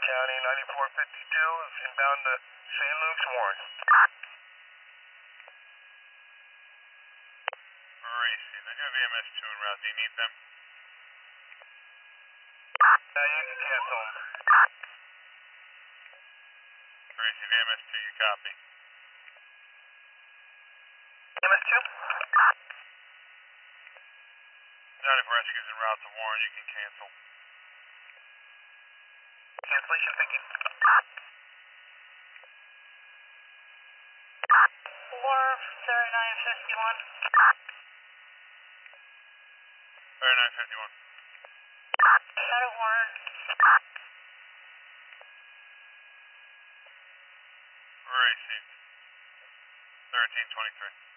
County 9452 is inbound to St. Luke's, Warren. Racing. I do have EMS 2 en route. Do you need them? You can cancel them. Racing, EMS 2, you copy. EMS 2? 94 rescues en route to Warren. You can cancel. Cancellation, thank you. Warren 3951. 3951. Out of Warren. Racing. 1323.